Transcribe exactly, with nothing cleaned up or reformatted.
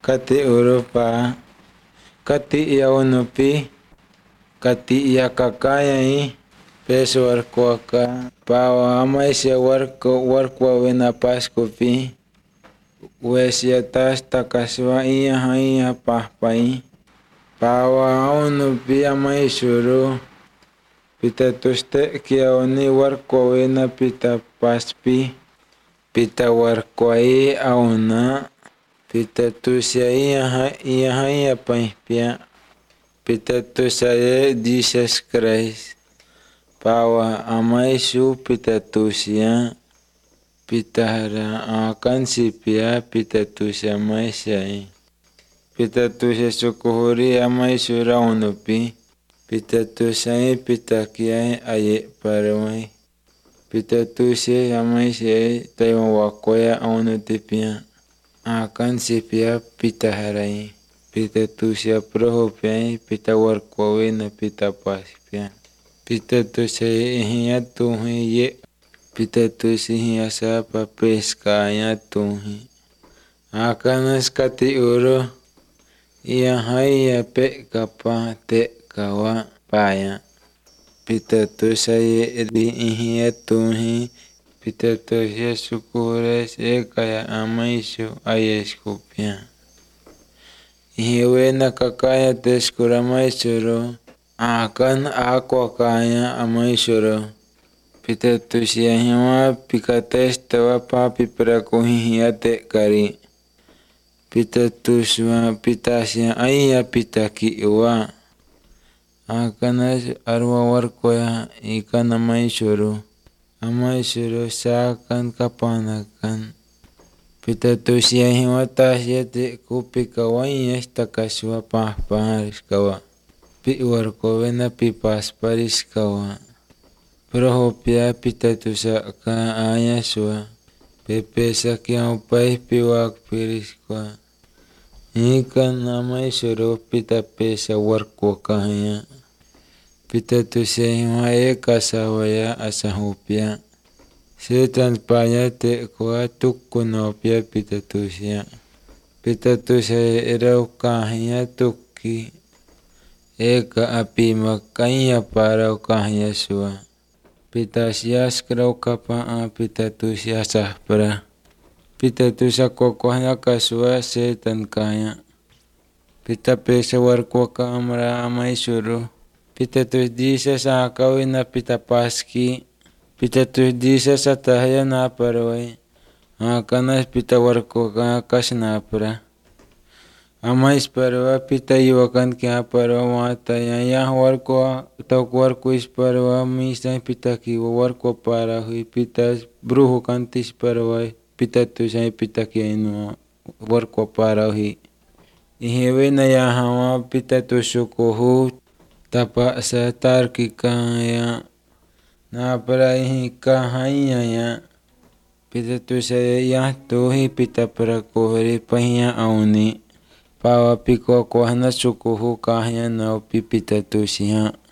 kati urupa, kati ia unupi, kati ia kakayai, pes warkuaka, pawa amaisia warko warkwa wena paskupi, wesia tas takaswa iya haiya pahpai, pawa unupi amaisuru, pita tuste kia oni warkwa wena pita paspi, pita warkwai auna, pita tusia iya iya haiya pahpia, pita tusaye Jesus Christ, pawa amaisu pita tusia, pita hara akan sipia pita tusia maisai, pita tusia sukuhuri amaisu raunupi, pita tusai pita kiai aye parawai, pita tusia amaisai taiwa wakoya aunutipia, akan sipia pita harai, pita tusia prohopiai pita warkwawena pita paspia, pita tusia hiya tuhi ye, pita tusia hiya sapa peskaya tuhi, akanas kati uru, iya haiya pe kapa te kawa paya, pita tusia di hiya tuhi, pita tusia sukures ekaya amaisu ayeskupia, hiwena kakaya teskura maisuru, akan aqua kaya amaisuru, pita tusia hiwa pikatestawa papi prakuhi hiya te kari, pita tuswa pitasia aiya pita kiwa, akanas arwa warkoya ikan amaisuru, amaisuru sakan kapanakan, pita tusia hiwa tasia te kupi kawaiya takaswa pahpaharis kawa, pi warkowena pi pasparis kawa, prohopia pita tusaka ayaswa, pepesa kia upai pi wakpiris kwa, ikan amaisuru pita pesa warko kahya, pita tusia hiwa eka sawaya asahupia, setan paya te kwa tukunopia pita tusia, pita tusia erau kahya tuki, eka api makanya parau kahya swa, pita sias krau kapa pita tusia sahpra, pita tusia kokohnya kaswa setan kaya, pita pesa warko ka amra amaisuru, pita tus disa sakawina pita paski, pita tus disa satahya na parwai, akanas pita warko ka kasnapra, amais parwa pita iwakan kia parwa mataya ya warko tok warko is parwa misa pita kiwa warko parahui pita bruhu kantis parwa pita tusai pita kiainu warko parahui, ihewena ya hawa pita tusukuhu tapa satar kikaya, na prahi kahaya ya, pita tusai ya tuhi pita prakuhri pahya auni, pawa piko kohna sukuhu kahya nau pipita tusia.